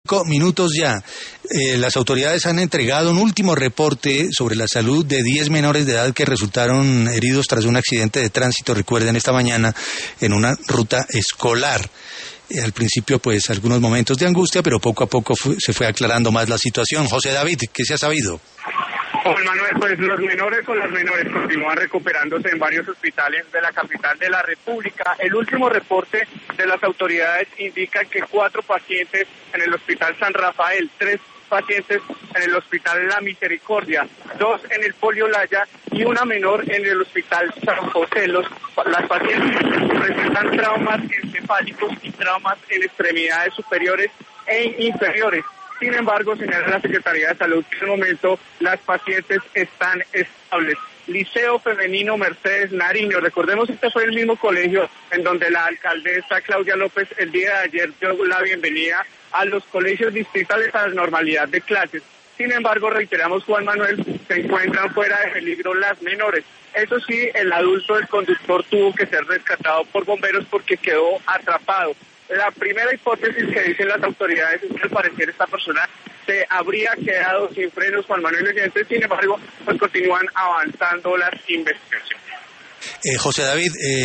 5 minutos ya. Las autoridades han entregado un último reporte sobre la salud de 10 menores de edad que resultaron heridos tras un accidente de tránsito, recuerden, esta mañana en una ruta escolar. Al principio, pues, algunos momentos de angustia, pero poco a poco se fue aclarando más la situación. José David, ¿qué se ha sabido? Juan Manuel, pues los menores continúan recuperándose en varios hospitales de la capital de la República. El último reporte de las autoridades indica que 4 pacientes en el Hospital San Rafael, 3 pacientes en el Hospital La Misericordia, 2 en el Polio Laya y una menor en el Hospital San José. Las pacientes presentan traumas encefálicos y traumas en extremidades superiores e inferiores. Sin embargo, señala la Secretaría de Salud que en el momento las pacientes están estables. Liceo Femenino Mercedes Nariño, recordemos que este fue el mismo colegio en donde la alcaldesa Claudia López el día de ayer dio la bienvenida a los colegios distritales a la normalidad de clases. Sin embargo, reiteramos, Juan Manuel, se encuentran fuera de peligro las menores. Eso sí, el adulto del conductor tuvo que ser rescatado por bomberos porque quedó atrapado. La primera hipótesis que dicen las autoridades es que al parecer esta persona se habría quedado sin frenos, Juan Manuel Oyentes. Sin embargo, pues continúan avanzando las investigaciones. José David,